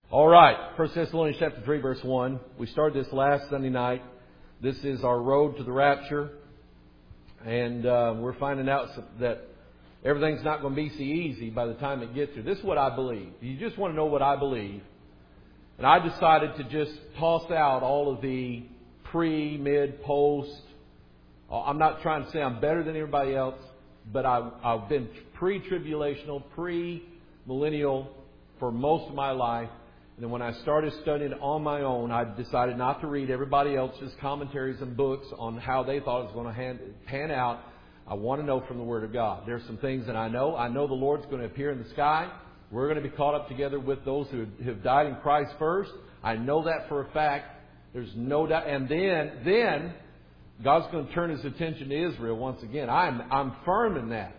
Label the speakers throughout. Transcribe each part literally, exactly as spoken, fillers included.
Speaker 1: All right, First Thessalonians chapter three, verse one. We started this last Sunday night. This is our road to the rapture. And uh, we're finding out that everything's not going to be so easy by the time it gets here. This is what I believe. You just want to know what I believe. And I decided to just toss out all of the pre, mid, post. I'm not trying to say I'm better than everybody else, but I've, I've been pre-tribulational, pre-millennial for most of my life. And then when I started studying on my own, I decided not to read everybody else's commentaries and books on how they thought it was going to hand, pan out. I want to know from the Word of God. There's some things that I know. I know the Lord's going to appear in the sky. We're going to be caught up together with those who have died in Christ first. I know that for a fact. There's no doubt. And then, then God's going to turn His attention to Israel once again. I'm, I'm firm in that.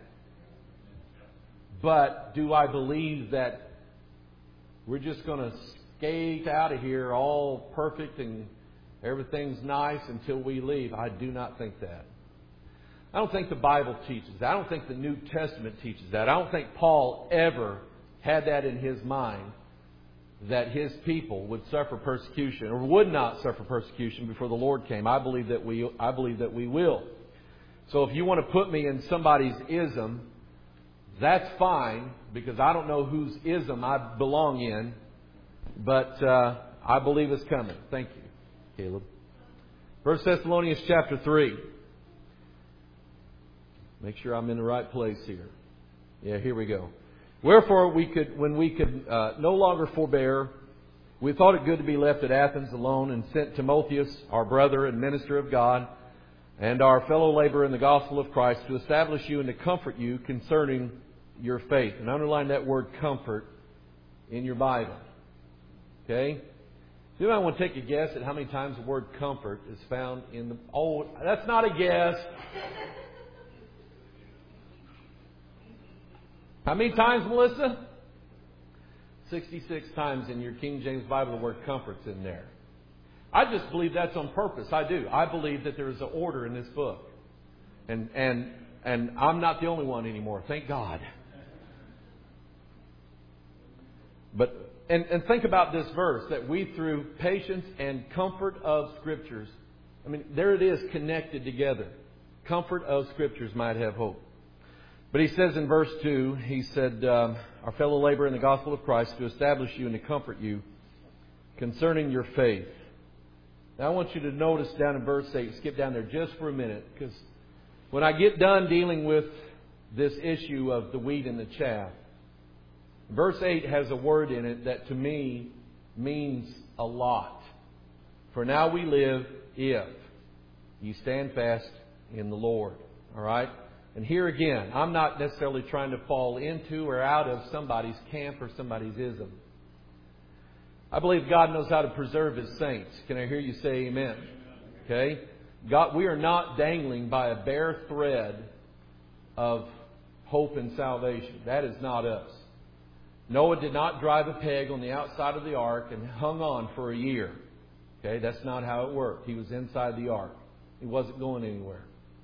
Speaker 1: But do I believe that we're just going to skate out of here all perfect and everything's nice until we leave? I do not think that. I don't think the Bible teaches that. I don't think the New Testament teaches that. I don't think Paul ever had that in his mind, that his people would suffer persecution or would not suffer persecution before the Lord came. I believe that we, I believe that we will. So if you want to put me in somebody's ism, that's fine, because I don't know whose ism I belong in, but uh, I believe it's coming. Thank you, Caleb. First Thessalonians chapter three. Make sure I'm in the right place here. Yeah, here we go. Wherefore, we could, when we could uh, no longer forbear, we thought it good to be left at Athens alone, and sent Timotheus, our brother and minister of God, and our fellow laborer in the gospel of Christ, to establish you and to comfort you concerning your faith. And underline that word comfort in your Bible. Okay? Do you want to take a guess at how many times the word comfort is found in the... Oh, that's not a guess. How many times, Melissa? sixty-six times in your King James Bible the word comfort's in there. I just believe that's on purpose. I do. I believe that there is an order in this book. And and and I'm not the only one anymore. Thank God. But and, and think about this verse, that we through patience and comfort of Scriptures. I mean, there it is, connected together. Comfort of Scriptures might have hope. But he says in verse two, he said, um, our fellow laborer in the gospel of Christ, to establish you and to comfort you concerning your faith. Now I want you to notice down in verse eight, skip down there just for a minute, because when I get done dealing with this issue of the wheat and the chaff, verse eight has a word in it that to me means a lot. For now we live if you stand fast in the Lord. All right? And here again, I'm not necessarily trying to fall into or out of somebody's camp or somebody's ism. I believe God knows how to preserve His saints. Can I hear you say amen? Okay? God, we are not dangling by a bare thread of hope and salvation. That is not us. Noah did not drive a peg on the outside of the ark and hung on for a year. Okay? That's not how it worked. He was inside the ark. He wasn't going anywhere.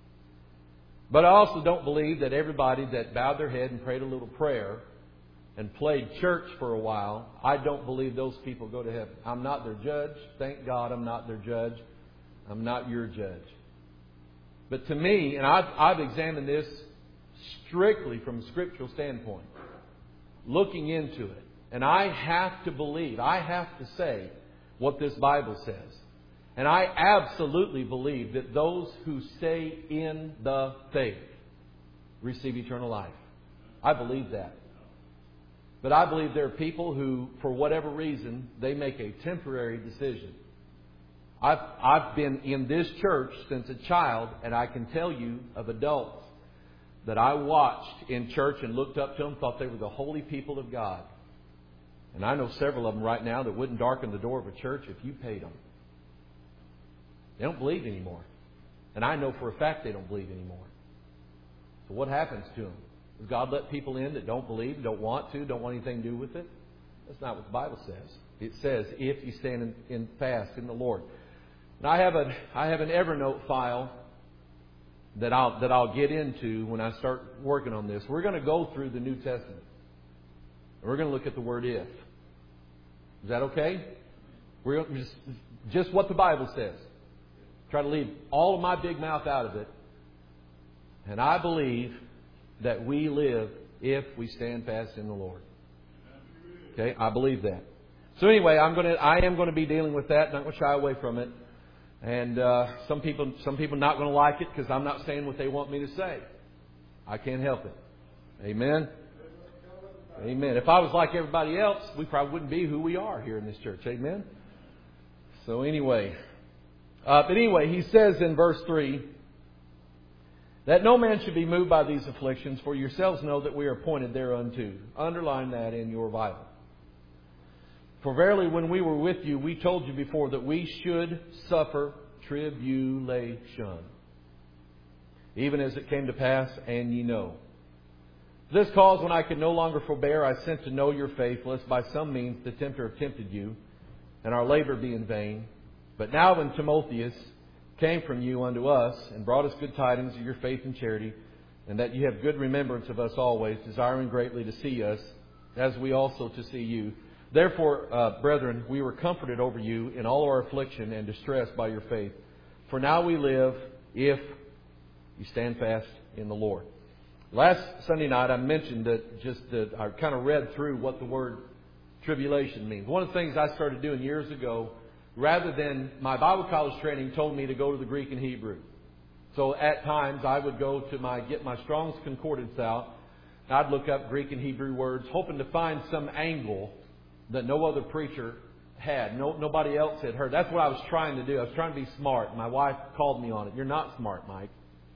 Speaker 1: But I also don't believe that everybody that bowed their head and prayed a little prayer and played church for a while, I don't believe those people go to heaven. I'm not their judge. Thank God I'm not their judge. I'm not your judge. But to me, and I've, I've examined this strictly from a scriptural standpoint, looking into it, and I have to believe, I have to say what this Bible says. And I absolutely believe that those who stay in the faith receive eternal life. I believe that. But I believe there are people who, for whatever reason, they make a temporary decision. I've, I've been in this church since a child, and I can tell you of adults that I watched in church and looked up to them, thought they were the holy people of God. And I know several of them right now that wouldn't darken the door of a church if you paid them. They don't believe anymore. And I know for a fact they don't believe anymore. So what happens to them? Does God let people in that don't believe, don't want to, don't want anything to do with it? That's not what the Bible says. It says, if you stand in, in fast in the Lord. And I have a I have an Evernote file that I'll that I'll get into when I start working on this. We're going to go through the New Testament. And we're going to look at the word if. Is that okay? We're just, just what the Bible says. Try to leave all of my big mouth out of it. And I believe that we live if we stand fast in the Lord. Okay, I believe that. So anyway, I'm going to, I am going to be dealing with that. Not going to shy away from it. And uh, some people, some people not going to like it because I'm not saying what they want me to say. I can't help it. Amen. Amen. If I was like everybody else, we probably wouldn't be who we are here in this church. Amen. So anyway, uh, but anyway, he says in verse three that no man should be moved by these afflictions, for yourselves know that we are appointed thereunto. Underline that in your Bible. For verily, when we were with you, we told you before that we should suffer tribulation, even as it came to pass, and ye know. For this cause, when I could no longer forbear, I sent to know your faith, lest by some means the tempter have tempted you, and our labor be in vain. But now when Timotheus came from you unto us, and brought us good tidings of your faith and charity, and that you have good remembrance of us always, desiring greatly to see us, as we also to see you. Therefore, uh, brethren, we were comforted over you in all our affliction and distress by your faith. For now we live if you stand fast in the Lord. Last Sunday night I mentioned that just that I kind of read through what the word tribulation means. One of the things I started doing years ago, rather than my Bible college training told me to go to the Greek and Hebrew. So at times I would go to my, get my Strong's Concordance out. I'd look up Greek and Hebrew words, hoping to find some angle that no other preacher had. No, nobody else had heard. That's what I was trying to do. I was trying to be smart. My wife called me on it. You're not smart, Mike.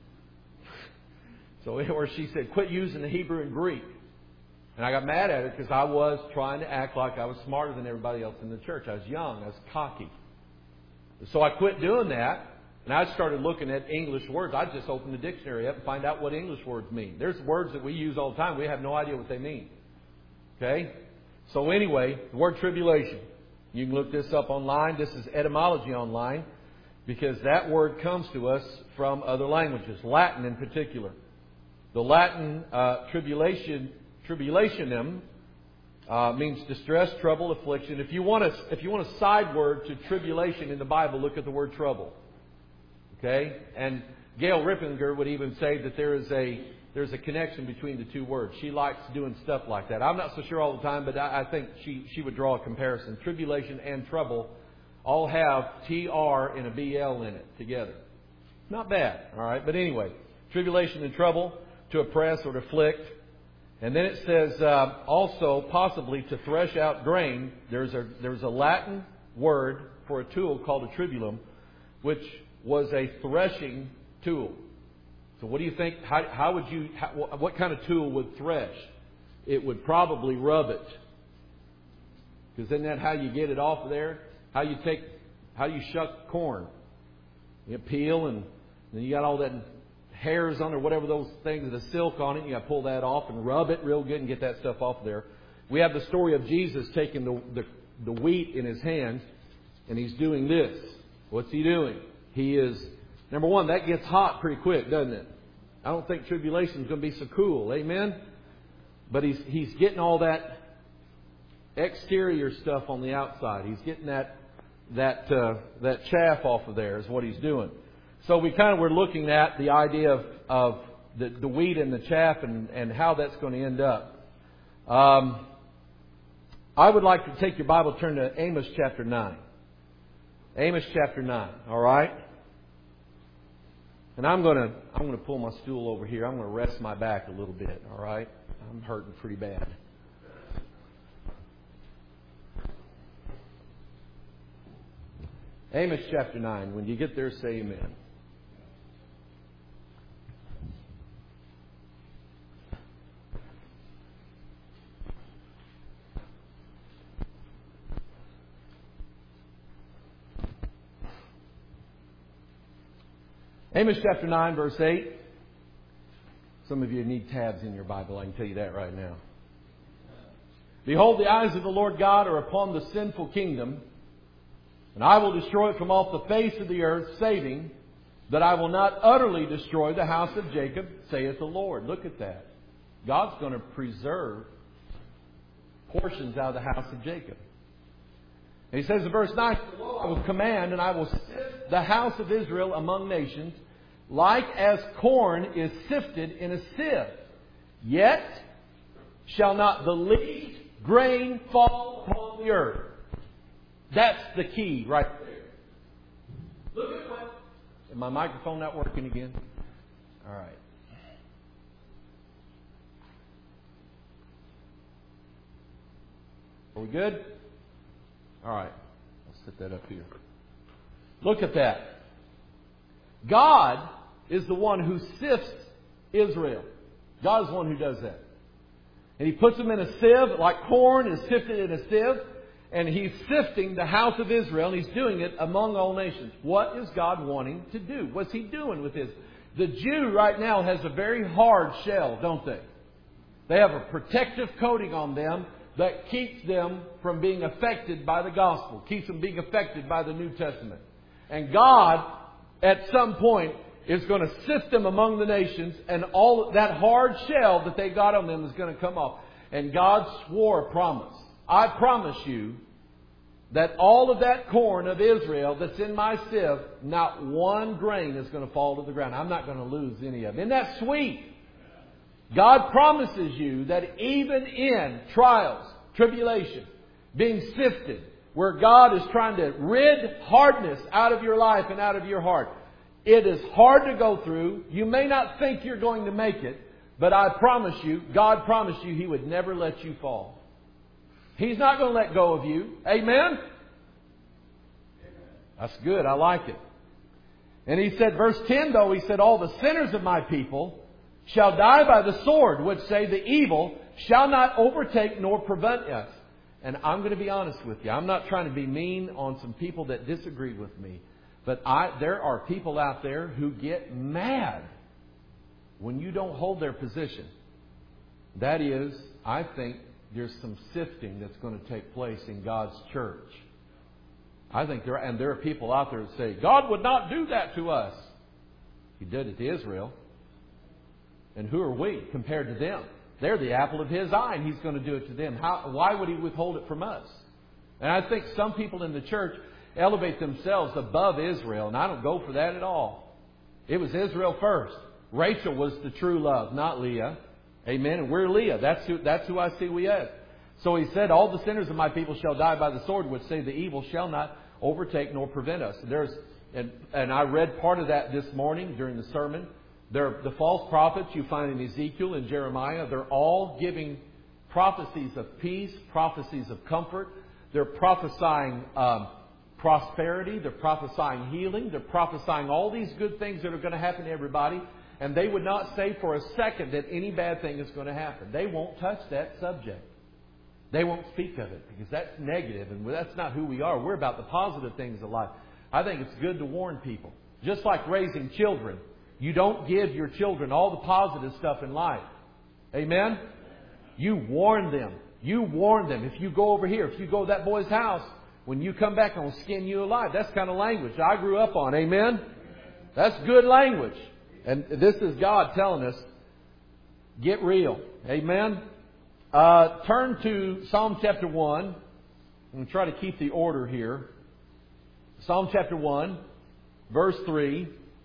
Speaker 1: So, or she said, quit using the Hebrew and Greek. And I got mad at her because I was trying to act like I was smarter than everybody else in the church. I was young. I was cocky. So I quit doing that. And I started looking at English words. I just opened the dictionary up and find out what English words mean. There's words that we use all the time. We have no idea what they mean. Okay? So anyway, the word tribulation. You can look this up online. This is etymology online. Because that word comes to us from other languages. Latin in particular. The Latin uh, tribulation, tribulationem uh, means distress, trouble, affliction. If you want a, if you want a side word to tribulation in the Bible, look at the word trouble. Okay? And Gail Rippinger would even say that there is a there's a connection between the two words. She likes doing stuff like that. I'm not so sure all the time, but I, I think she, she would draw a comparison. Tribulation and trouble all have T R and a B L in it together. Not bad, all right? But anyway, tribulation and trouble, to oppress or to afflict. And then it says uh, also possibly to thresh out grain. There's a there's a Latin word for a tool called a tribulum, which was a threshing tool. So what do you think? How, how would you? How, what kind of tool would thresh? It would probably rub it, because isn't that how you get it off of there? How you take? How do you shuck corn? You peel, and then you got all that hairs on or whatever those things, the silk on it. You got to pull that off and rub it real good and get that stuff off there. We have the story of Jesus taking the, the the wheat in his hands, and he's doing this. What's he doing? He is, number one, that gets hot pretty quick, doesn't it? I don't think tribulation is going to be so cool. Amen? But he's he's getting all that exterior stuff on the outside. He's getting that that uh, that chaff off of there is what he's doing. So we kind of were looking at the idea of, of the, the wheat and the chaff and, and how that's going to end up. Um, I would like to take your Bible, turn to Amos chapter nine. Amos chapter nine, all right? And I'm going to I'm going to pull my stool over here. I'm going to rest my back a little bit, all right? I'm hurting pretty bad. Amos chapter nine. When you get there, say amen. Amos chapter nine, verse eight. Some of you need tabs in your Bible, I can tell you that right now. Behold, the eyes of the Lord God are upon the sinful kingdom, and I will destroy it from off the face of the earth, saving that I will not utterly destroy the house of Jacob, saith the Lord. Look at that. God's going to preserve portions out of the house of Jacob. And he says in verse nine, I will command and I will sift the house of Israel among nations, like as corn is sifted in a sieve. Yet shall not the least grain fall upon the earth. That's the key right there. Look at what... Is my microphone not working again? All right. Are we good? All right. I'll set that up here. Look at that. God is the one who sifts Israel. God is the one who does that. And He puts them in a sieve, like corn is sifted in a sieve. And He's sifting the house of Israel, and He's doing it among all nations. What is God wanting to do? What's He doing with this? The Jew right now has a very hard shell, don't they? They have a protective coating on them that keeps them from being affected by the gospel, keeps them being affected by the New Testament. And God, at some point, is going to sift them among the nations, and all that hard shell that they got on them is going to come off. And God swore a promise. I promise you that all of that corn of Israel that's in my sieve, not one grain is going to fall to the ground. I'm not going to lose any of it. Isn't that sweet? God promises you that even in trials, tribulation, being sifted, where God is trying to rid hardness out of your life and out of your heart, it is hard to go through. You may not think you're going to make it, but I promise you, God promised you He would never let you fall. He's not going to let go of you. Amen? That's good. I like it. And He said, verse ten though, He said, all the sinners of my people shall die by the sword, which say the evil shall not overtake nor prevent us. And I'm going to be honest with you. I'm not trying to be mean on some people that disagree with me. But I, there are people out there who get mad when you don't hold their position. That is, I think, there's some sifting that's going to take place in God's church. I think there, and there are people out there that say, God would not do that to us. He did it to Israel. And who are we compared to them? They're the apple of His eye, and He's going to do it to them. How, why would He withhold it from us? And I think some people in the church elevate themselves above Israel, and I don't go for that at all. It was Israel first. Rachel was the true love, not Leah. Amen. And we're Leah. That's who, that's who I see we as. So He said, all the sinners of my people shall die by the sword, which say the evil shall not overtake nor prevent us. There's, and, and I read part of that this morning during the sermon. They're, the false prophets you find in Ezekiel and Jeremiah, they're all giving prophecies of peace, prophecies of comfort. They're prophesying um, prosperity. They're prophesying healing. They're prophesying all these good things that are going to happen to everybody. And they would not say for a second that any bad thing is going to happen. They won't touch that subject. They won't speak of it because that's negative, and that's not who we are. We're about the positive things of life. I think it's good to warn people. Just like raising children. You don't give your children all the positive stuff in life. Amen? You warn them. You warn them. If you go over here, if you go to that boy's house, when you come back, I'm going to skin you alive. That's the kind of language I grew up on. Amen? That's good language. And this is God telling us, get real. Amen? Uh, turn to Psalm chapter one. I'm going to try to keep the order here. Psalm chapter one, verse three.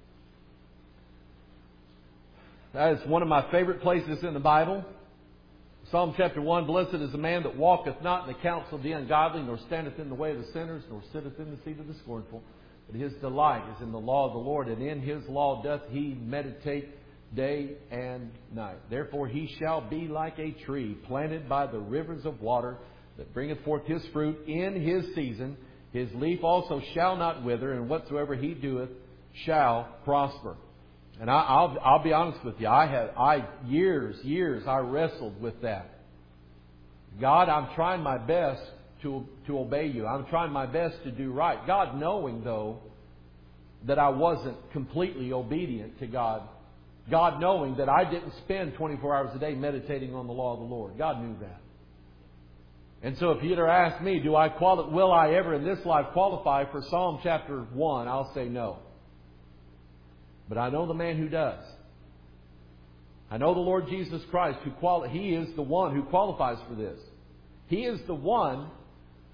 Speaker 1: That is one of my favorite places in the Bible. Psalm chapter one, blessed is the man that walketh not in the counsel of the ungodly, nor standeth in the way of the sinners, nor sitteth in the seat of the scornful. But his delight is in the law of the Lord, and in His law doth he meditate day and night. Therefore he shall be like a tree planted by the rivers of water, that bringeth forth his fruit in his season. His leaf also shall not wither, and whatsoever he doeth shall prosper. And I, I'll, I'll be honest with you. I have, I years, years, I wrestled with that. God, I'm trying my best to to obey You. I'm trying my best to do right. God, knowing though that I wasn't completely obedient to God. God knowing that I didn't spend twenty-four hours a day meditating on the law of the Lord. God knew that. And so if you'd have asked me, do I quali- will I ever in this life qualify for Psalm chapter one? I'll say no. But I know the man who does. I know the Lord Jesus Christ, who quali- He is the one who qualifies for this. He is the one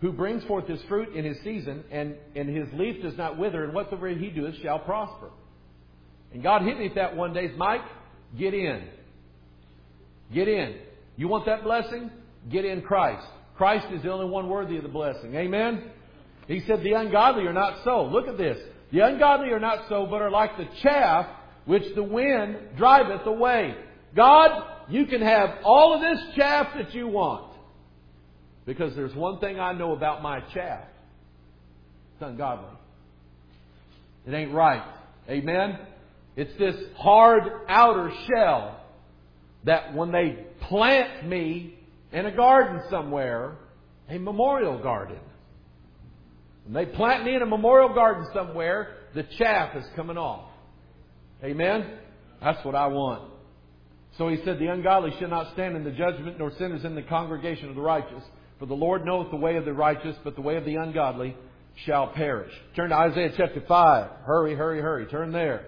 Speaker 1: who brings forth his fruit in his season, and, and his leaf does not wither, and whatsoever he doeth shall prosper. And God hit me with that one day. Mike, get in. Get in. You want that blessing? Get in Christ. Christ is the only one worthy of the blessing. Amen? He said the ungodly are not so. Look at this. The ungodly are not so, but are like the chaff which the wind driveth away. God, you can have all of this chaff that you want. Because there's one thing I know about my chaff. It's ungodly. It ain't right. Amen? It's this hard outer shell that when they plant me in a garden somewhere, a memorial garden. When they plant me in a memorial garden somewhere, the chaff is coming off. Amen? That's what I want. So he said, the ungodly shall not stand in the judgment, nor sinners in the congregation of the righteous. For the Lord knoweth the way of the righteous, but the way of the ungodly shall perish. Turn to Isaiah chapter five. Hurry, hurry, hurry. Turn there.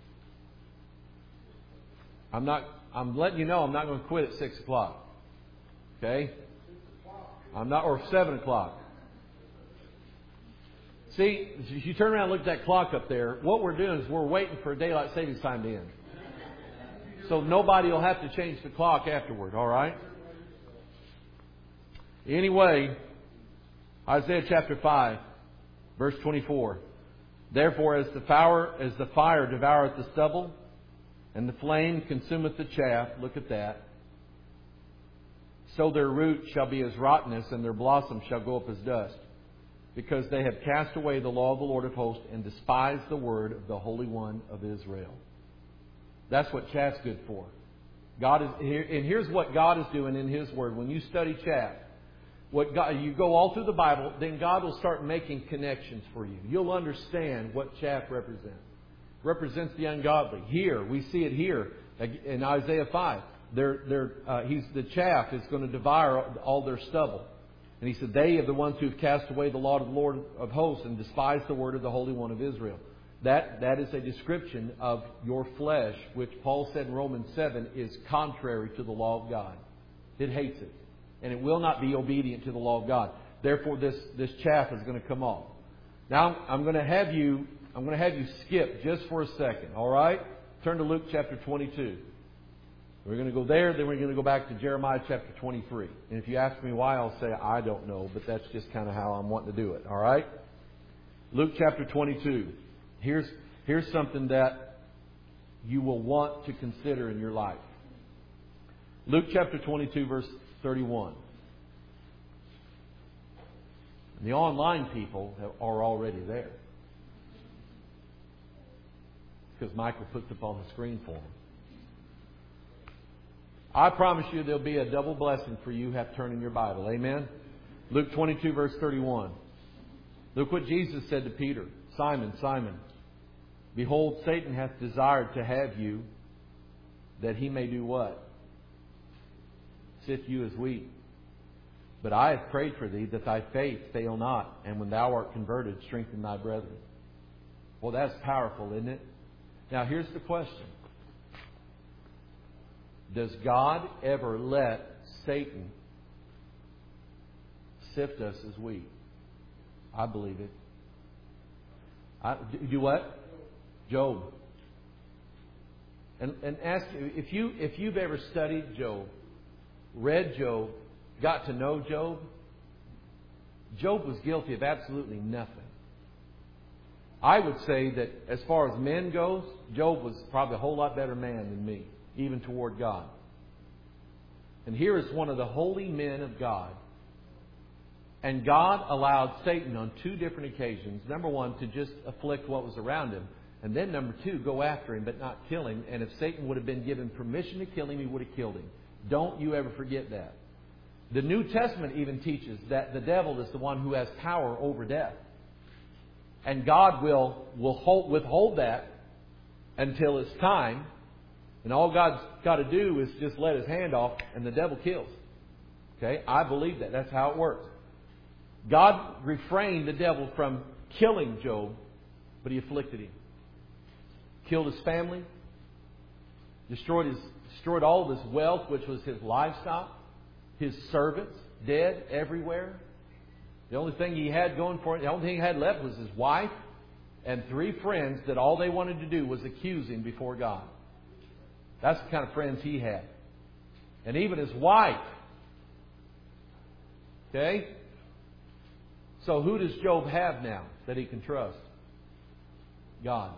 Speaker 1: I'm not, I'm letting you know I'm not going to quit at six o'clock. Okay? I'm not, or seven o'clock. See, if you turn around and look at that clock up there, what we're doing is we're waiting for daylight savings time to end. So nobody will have to change the clock afterward, all right? Anyway, Isaiah chapter five, verse twenty-four. Therefore, as the fire, as the fire devoureth the stubble, and the flame consumeth the chaff, look at that, so their root shall be as rottenness, and their blossom shall go up as dust, because they have cast away the law of the Lord of hosts, and despised the word of the Holy One of Israel. That's what chaff's good for. God is here, and here's what God is doing in His Word. When you study chaff, what God, you go all through the Bible, then God will start making connections for you. You'll understand what chaff represents. Represents the ungodly. Here, we see it here in Isaiah five. They're, they're, uh, he's, the chaff is going to devour all their stubble. And he said, they are the ones who have cast away the law of the Lord of hosts and despised the word of the Holy One of Israel. That, that is a description of your flesh, which Paul said in Romans seven is contrary to the law of God. It hates it. And it will not be obedient to the law of God. Therefore, this, this chaff is going to come off. Now, I'm going to have you, I'm going to have you skip just for a second. All right? Turn to Luke chapter twenty-two. We're going to go there, then we're going to go back to Jeremiah chapter twenty-three. And if you ask me why, I'll say I don't know, but that's just kind of how I'm wanting to do it. All right? Luke chapter twenty-two. Here's, here's something that you will want to consider in your life. Luke chapter twenty-two, verse thirty-one. And the online people are already there, because Michael puts it on the screen for them. I promise you there'll be a double blessing for you who have turned in your Bible. Amen? Luke twenty-two, verse thirty-one. Look what Jesus said to Peter. Simon, Simon, behold, Satan hath desired to have you, that he may do what? Sift you as wheat. But I have prayed for thee, that thy faith fail not, and when thou art converted, strengthen thy brethren. Well, that's powerful, isn't it? Now, here's the question. Does God ever let Satan sift us as wheat? I believe it. I, do what? Job. And, and ask you, if you if you've ever studied Job, read Job, got to know Job, Job was guilty of absolutely nothing. I would say that as far as men goes, Job was probably a whole lot better man than me, even toward God. And here is one of the holy men of God. And God allowed Satan on two different occasions, number one, to just afflict what was around him. And then number two, go after him but not kill him. And if Satan would have been given permission to kill him, he would have killed him. Don't you ever forget that. The New Testament even teaches that the devil is the one who has power over death. And God will, will hold, withhold that until it's time. And all God's got to do is just let His hand off and the devil kills. Okay? I believe that. That's how it works. God refrained the devil from killing Job, but He afflicted him. Killed his family. Destroyed his, destroyed all of his wealth, which was his livestock. His servants, dead everywhere. The only thing he had going for him, the only thing he had left was his wife and three friends that all they wanted to do was accuse him before God. That's the kind of friends he had. And even his wife. Okay? So who does Job have now that he can trust? God.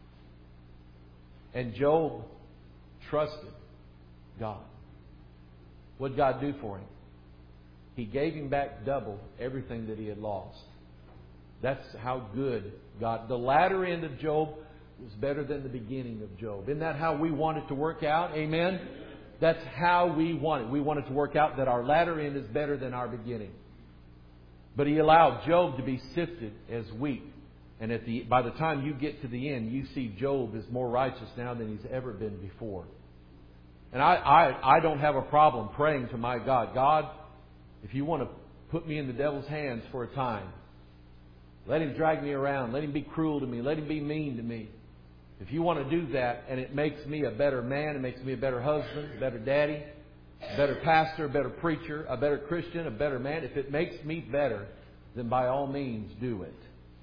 Speaker 1: And Job trusted God. What did God do for him? He gave him back double everything that he had lost. That's how good God... The latter end of Job was better than the beginning of Job. Isn't that how we want it to work out? Amen? That's how we want it. We want it to work out that our latter end is better than our beginning. But He allowed Job to be sifted as wheat. And at the by the time you get to the end, you see Job is more righteous now than he's ever been before. And I, I, I don't have a problem praying to my God. God, if you want to put me in the devil's hands for a time, let him drag me around. Let him be cruel to me. Let him be mean to me. If you want to do that and it makes me a better man, it makes me a better husband, a better daddy, a better pastor, a better preacher, a better Christian, a better man, if it makes me better, then by all means do it.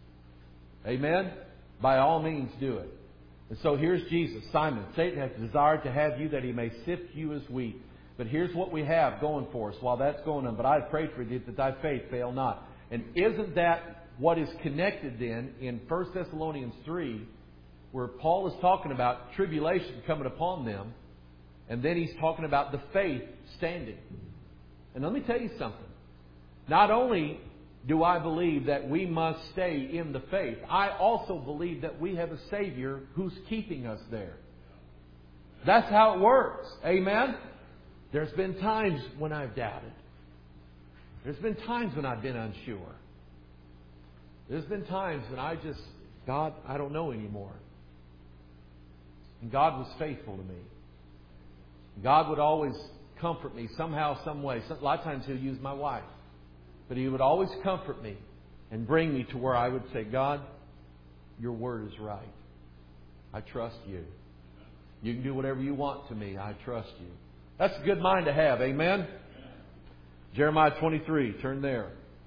Speaker 1: Amen? By all means do it. And so here's Jesus. Simon, Satan has desired to have you that he may sift you as wheat. But here's what we have going for us while that's going on. But I prayed for thee that thy faith fail not. And isn't that what is connected then in First Thessalonians three, where Paul is talking about tribulation coming upon them, and then he's talking about the faith standing. And let me tell you something. Not only do I believe that we must stay in the faith, I also believe that we have a Savior who's keeping us there. That's how it works. Amen? There's been times when I've doubted. There's been times when I've been unsure. There's been times when I just, God, I don't know anymore. And God was faithful to me. God would always comfort me somehow, some way. A lot of times He'll use my wife. But He would always comfort me and bring me to where I would say, God, your word is right. I trust you. You can do whatever you want to me. I trust you. That's a good mind to have. Amen? Amen. Jeremiah twenty-three. Turn there.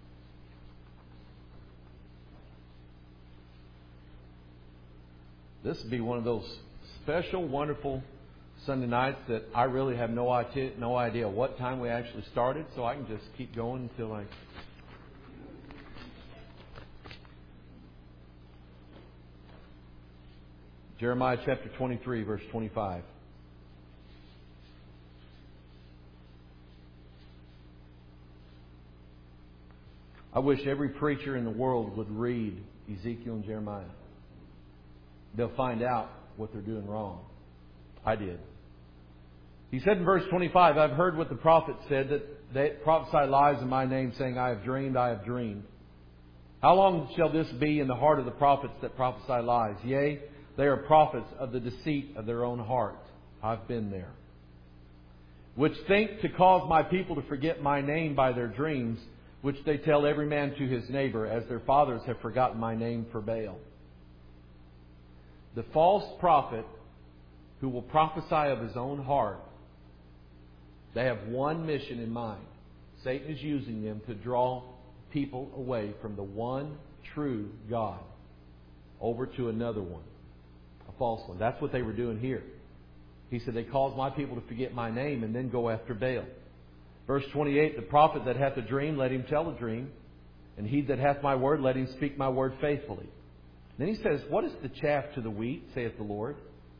Speaker 1: This would be one of those special, wonderful Sunday nights that I really have no idea, no idea what time we actually started, so I can just keep going until I... Jeremiah chapter twenty-three, verse twenty-five. I wish every preacher in the world would read Ezekiel and Jeremiah. They'll find out what they're doing wrong. I did. He said in verse twenty-five, I've heard what the prophets said, that they prophesy lies in my name, saying, I have dreamed, I have dreamed. How long shall this be in the heart of the prophets that prophesy lies? Yea, they are prophets of the deceit of their own heart. I've been there. Which think to cause my people to forget my name by their dreams, which they tell every man to his neighbor, as their fathers have forgotten my name for Baal. The false prophet who will prophesy of his own heart, they have one mission in mind. Satan is using them to draw people away from the one true God over to another one, a false one. That's what they were doing here. He said, they cause my people to forget my name and then go after Baal. Verse twenty-eight, the prophet that hath a dream, let him tell a dream. And he that hath my word, let him speak my word faithfully. Then he says, what is the chaff to the wheat, saith the Lord?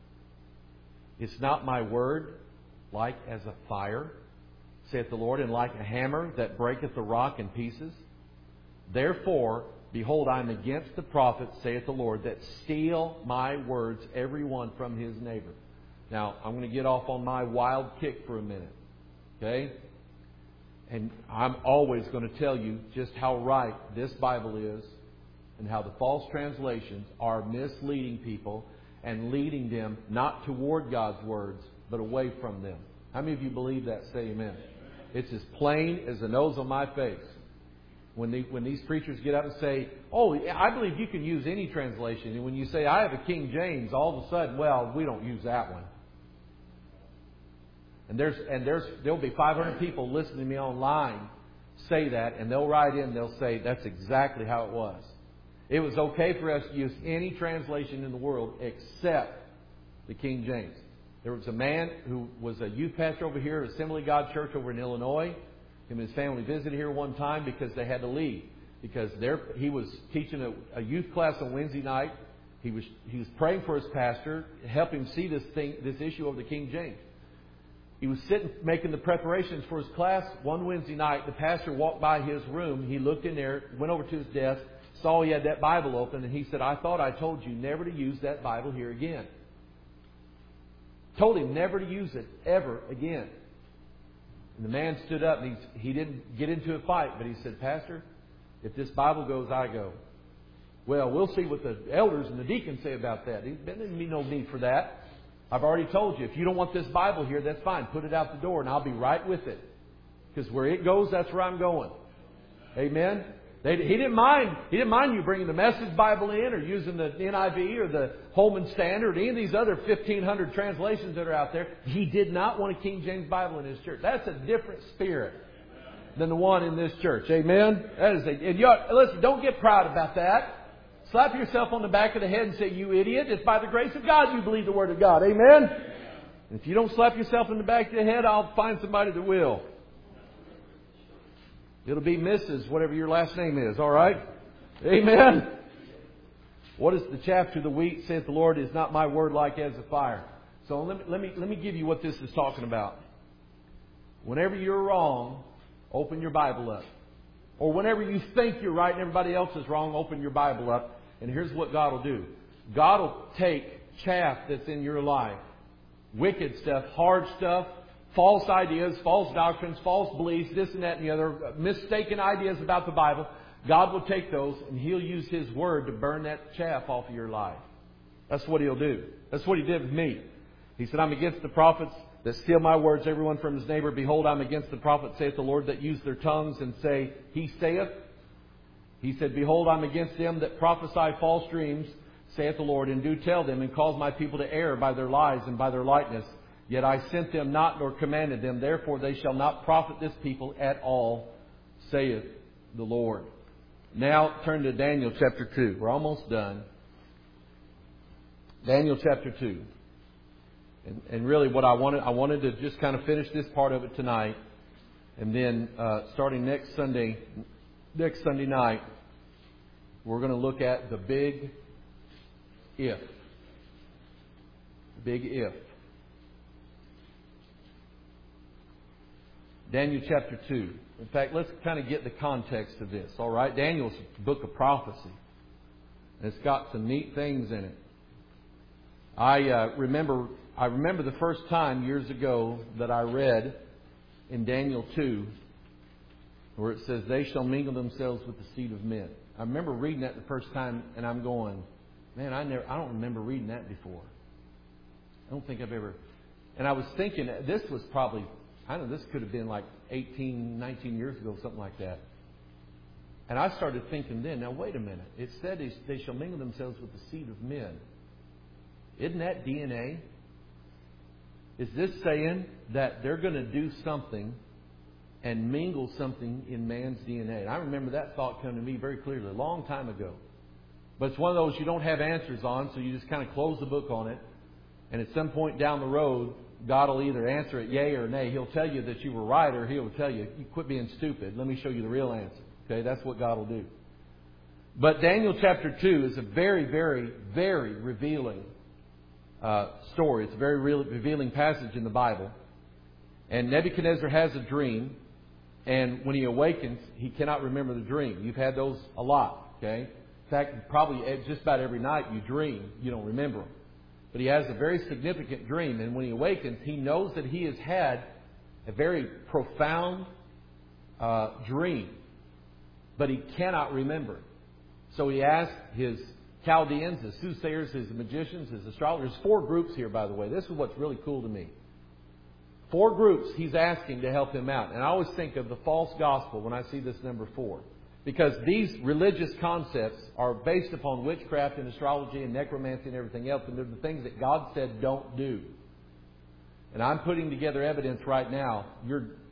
Speaker 1: Is not my word like as a fire, saith the Lord, and like a hammer that breaketh the rock in pieces? Therefore, behold, I am against the prophets, saith the Lord, that steal my words, every one from his neighbor. Now, I'm going to get off on my wild kick for a minute. Okay? And I'm always going to tell you just how right this Bible is and how the false translations are misleading people and leading them not toward God's words, but away from them. How many of you believe that? Say amen. It's as plain as the nose on my face. When, the, when these preachers get up and say, oh, I believe you can use any translation. And when you say, I have a King James, all of a sudden, well, we don't use that one. And there's and there's there'll be five hundred people listening to me online say that, and they'll write in, they'll say, that's exactly how it was. It was okay for us to use any translation in the world except the King James. There was a man who was a youth pastor over here at Assembly of God Church over in Illinois. Him and his family visited here one time because they had to leave. Because there, he was teaching a, a youth class on Wednesday night. He was he was praying for his pastor, help him see this thing, this issue of the King James. He was sitting making the preparations for his class one Wednesday night. The pastor walked by his room. He looked in there, went over to his desk, saw he had that Bible open, and he said, I thought I told you never to use that Bible here again. Told him never to use it ever again. And the man stood up, and he, he didn't get into a fight, but he said, Pastor, if this Bible goes, I go. Well, we'll see what the elders and the deacons say about that. There didn't be no need for that. I've already told you, if you don't want this Bible here, that's fine. Put it out the door, and I'll be right with it. Because where it goes, that's where I'm going. Amen? They, he didn't mind. He didn't mind you bringing the Message Bible in, or using the N I V or the Holman Standard, or any of these other fifteen hundred translations that are out there. He did not want a King James Bible in his church. That's a different spirit than the one in this church. Amen? That is a, and you ought, listen, don't get proud about that. Slap yourself on the back of the head and say, you idiot, it's by the grace of God you believe the Word of God. Amen? And if you don't slap yourself in the back of the head, I'll find somebody that will. It'll be Missus whatever your last name is, all right? Amen? What is the chaff to the wheat, saith the Lord, is not my word like as a fire. So let me, let me, let me give you what this is talking about. Whenever you're wrong, open your Bible up. Or whenever you think you're right and everybody else is wrong, open your Bible up. And here's what God will do. God will take chaff that's in your life. Wicked stuff, hard stuff, false ideas, false doctrines, false beliefs, this and that and the other, mistaken ideas about the Bible. God will take those and He'll use His Word to burn that chaff off of your life. That's what He'll do. That's what He did with me. He said, I'm against the prophets that steal my words, everyone from his neighbor. Behold, I'm against the prophets, saith the Lord, that use their tongues and say, He saith. He said, Behold, I'm against them that prophesy false dreams, saith the Lord, and do tell them, and cause my people to err by their lies and by their lightness. Yet I sent them not, nor commanded them. Therefore they shall not profit this people at all, saith the Lord. Now turn to Daniel chapter two. We're almost done. Daniel chapter two. And, and really what I wanted, I wanted to just kind of finish this part of it tonight. And then uh, starting next Sunday, next Sunday night, we're going to look at the big if. Big if. Daniel chapter two. In fact, let's kind of get the context of this. All right, Daniel's a book of prophecy. And it's got some neat things in it. I uh, remember I remember the first time years ago that I read in Daniel two where it says, they shall mingle themselves with the seed of men. I remember reading that the first time and I'm going, man, I never, I don't remember reading that before. I don't think I've ever. And I was thinking, this was probably, I don't know, this could have been like eighteen, nineteen years ago, something like that. And I started thinking then, now wait a minute. It said they shall mingle themselves with the seed of men. Isn't that D N A? Is this saying that they're going to do something and mingle something in man's D N A? And I remember that thought coming to me very clearly a long time ago. But it's one of those you don't have answers on, so you just kind of close the book on it. And at some point down the road, God will either answer it yay or nay. He'll tell you that you were right, or He'll tell you, you quit being stupid. Let me show you the real answer. Okay, that's what God will do. But Daniel chapter two is a very, very, very revealing uh, story. It's a very real, revealing passage in the Bible. And Nebuchadnezzar has a dream. And when he awakens, he cannot remember the dream. You've had those a lot. Okay. In fact, probably just about every night you dream, you don't remember them. But he has a very significant dream. And when he awakens, he knows that he has had a very profound uh, dream. But he cannot remember it. So he asks his Chaldeans, his soothsayers, his magicians, his astrologers. Four groups here, by the way. This is what's really cool to me. Four groups he's asking to help him out. And I always think of the false gospel when I see this number four. Because these religious concepts are based upon witchcraft and astrology and necromancy and everything else. And they're the things that God said don't do. And I'm putting together evidence right now. You're,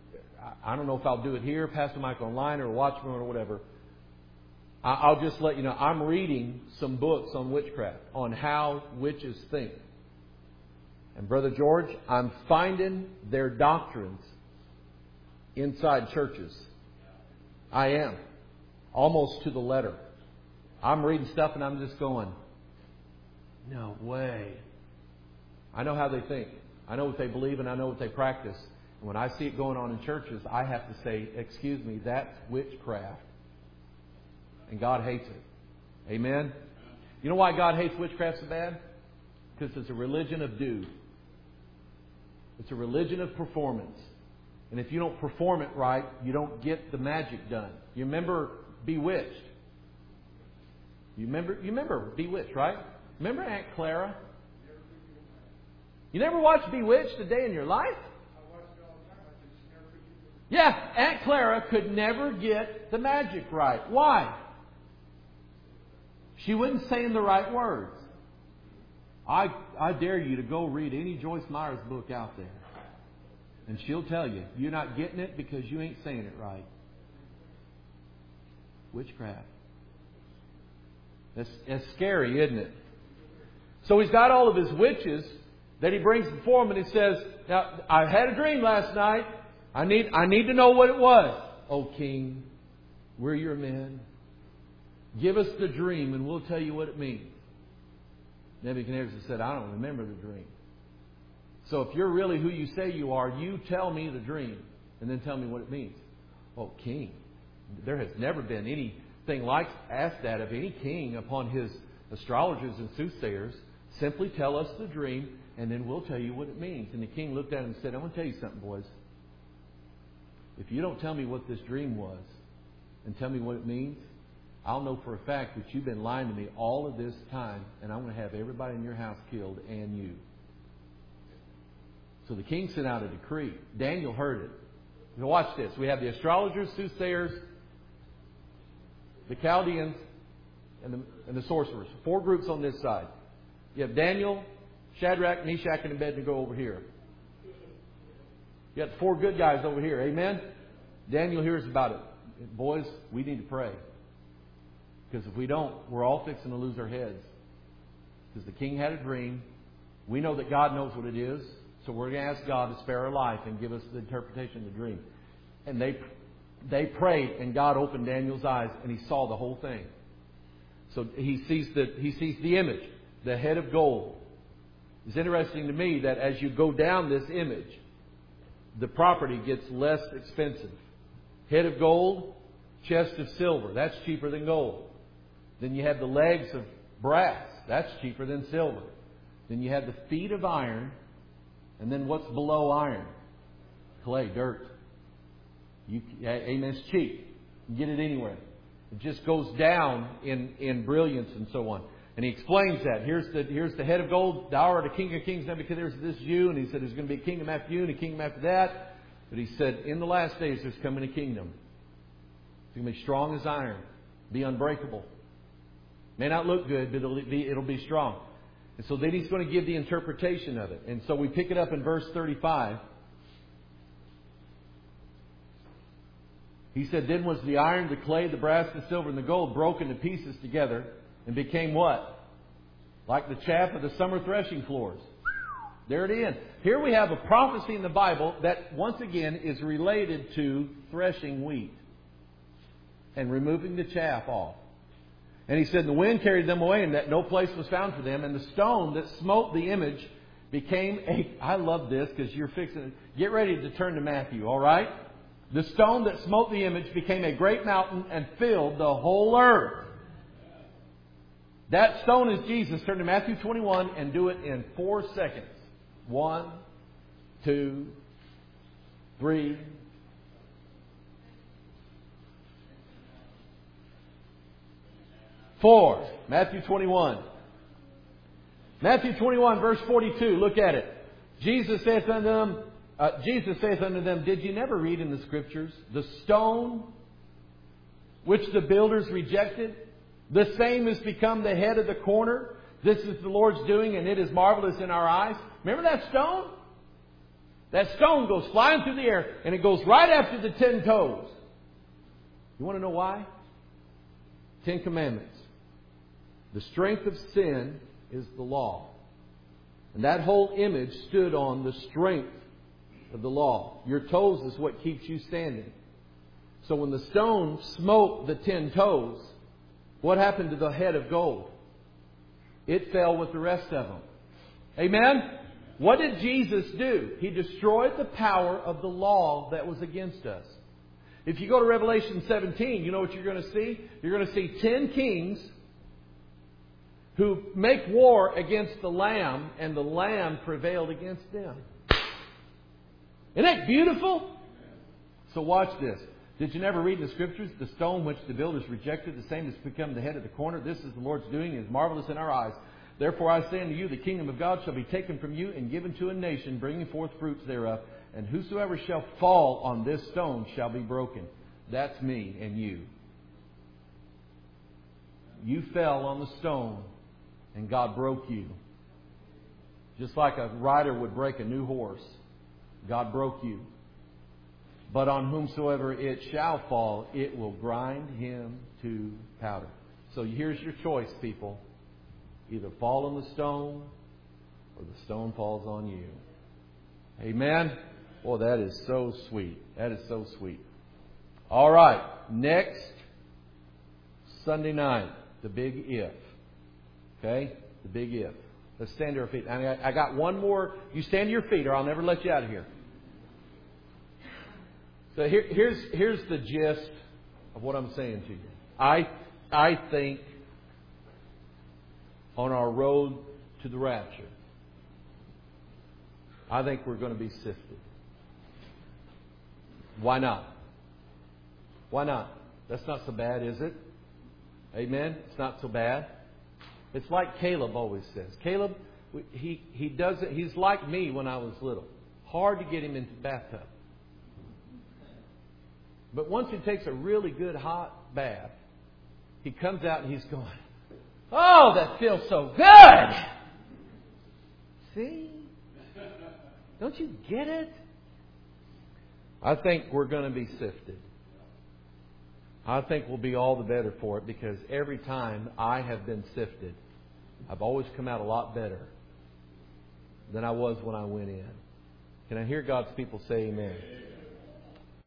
Speaker 1: I don't know if I'll do it here, Pastor Mike online, or Watchman or whatever. I'll just let you know, I'm reading some books on witchcraft, on how witches think. And Brother George, I'm finding their doctrines inside churches. I am. Almost to the letter. I'm reading stuff and I'm just going, no way. I know how they think. I know what they believe and I know what they practice. And when I see it going on in churches, I have to say, excuse me, that's witchcraft. And God hates it. Amen? You know why God hates witchcraft so bad? Because it's a religion of do. It's a religion of performance. And if you don't perform it right, you don't get the magic done. You remember Bewitched? You remember, you remember Bewitched, right? Remember Aunt Clara? You never watched Bewitched a day in your life? Yeah, Aunt Clara could never get the magic right. Why? She wasn't saying the right words. I I dare you to go read any Joyce Meyer's book out there. And she'll tell you, you're not getting it because you ain't saying it right. Witchcraft. That's, that's scary, isn't it? So he's got all of his witches that he brings before him, and he says, now, I had a dream last night. I need, I need to know what it was. O king, we're your men. Give us the dream and we'll tell you what it means. Nebuchadnezzar said, I don't remember the dream. So if you're really who you say you are, you tell me the dream and then tell me what it means. Oh, king, there has never been anything like asked that of any king upon his astrologers and soothsayers. Simply tell us the dream and then we'll tell you what it means. And the king looked at him and said, I'm going to tell you something, boys. If you don't tell me what this dream was and tell me what it means, I'll know for a fact that you've been lying to me all of this time, and I'm going to have everybody in your house killed and you. So the king sent out a decree. Daniel heard it. Now watch this. We have the astrologers, soothsayers, the Chaldeans, and the, and the sorcerers. Four groups on this side. You have Daniel, Shadrach, Meshach, and Abednego over here. You got four good guys over here. Amen? Daniel hears about it. Boys, we need to pray. Because if we don't, we're all fixing to lose our heads. Because the king had a dream. We know that God knows what it is. So we're going to ask God to spare our life and give us the interpretation of the dream. And they they prayed, and God opened Daniel's eyes, and he saw the whole thing. So he sees the, he sees the image, the head of gold. It's interesting to me that as you go down this image, the property gets less expensive. Head of gold, chest of silver. That's cheaper than gold. Then you have the legs of brass. That's cheaper than silver. Then you have the feet of iron. And then what's below iron? Clay, dirt. You, amen, it's cheap. You get it anywhere. It just goes down in, in brilliance and so on. And he explains that. Here's the here's the head of gold. Thou art a king of kings. Nebuchadnezzar, this is you. And he said there's going to be a kingdom after you and a kingdom after that. But he said in the last days there's coming a kingdom. It's going to be strong as iron. Be unbreakable. May not look good, but it'll be, it'll be strong. And so then he's going to give the interpretation of it. And so we pick it up in verse thirty-five. He said, then was the iron, the clay, the brass, the silver, and the gold broken to pieces together and became what? Like the chaff of the summer threshing floors. There it is. Here we have a prophecy in the Bible that once again is related to threshing wheat and removing the chaff off. And he said, the wind carried them away, and that no place was found for them. And the stone that smote the image became a... I love this because you're fixing it. Get ready to turn to Matthew, all right? The stone that smote the image became a great mountain and filled the whole earth. That stone is Jesus. Turn to Matthew twenty-one and do it in four seconds. One, two, three... Four. Matthew twenty-one. Matthew twenty-one, verse forty-two. Look at it. Jesus saith unto them, uh, Jesus saith unto them, did you never read in the Scriptures, the stone which the builders rejected, the same has become the head of the corner. This is the Lord's doing, and it is marvelous in our eyes. Remember that stone? That stone goes flying through the air, and it goes right after the ten toes. You want to know why? Ten Commandments. The strength of sin is the law. And that whole image stood on the strength of the law. Your toes is what keeps you standing. So when the stone smote the ten toes, what happened to the head of gold? It fell with the rest of them. Amen? What did Jesus do? He destroyed the power of the law that was against us. If you go to Revelation seventeen, you know what you're going to see? You're going to see ten kings who make war against the Lamb, and the Lamb prevailed against them. Isn't that beautiful? So watch this. Did you never read in the Scriptures, the stone which the builders rejected, the same has become the head of the corner? This is the Lord's doing, and is marvelous in our eyes. Therefore I say unto you, the kingdom of God shall be taken from you and given to a nation, bringing forth fruits thereof. And whosoever shall fall on this stone shall be broken. That's me and you. You fell on the stone, and God broke you. Just like a rider would break a new horse, God broke you. But on whomsoever it shall fall, it will grind him to powder. So here's your choice, people. Either fall on the stone, or the stone falls on you. Amen? Boy, that is so sweet. That is so sweet. All right. Next Sunday night, the big if. Okay? The big if. Let's stand to our feet. I, I got one more. You stand to your feet, or I'll never let you out of here. So here, here's here's the gist of what I'm saying to you. I I think on our road to the rapture, I think we're going to be sifted. Why not? Why not? That's not so bad, is it? Amen? It's not so bad. It's like Caleb always says. Caleb, he, he doesn't, he's like me when I was little. Hard to get him into the bathtub. But once he takes a really good hot bath, he comes out and he's going, oh, that feels so good! See? Don't you get it? I think we're going to be sifted. I think we'll be all the better for it, because every time I have been sifted, I've always come out a lot better than I was when I went in. Can I hear God's people say amen?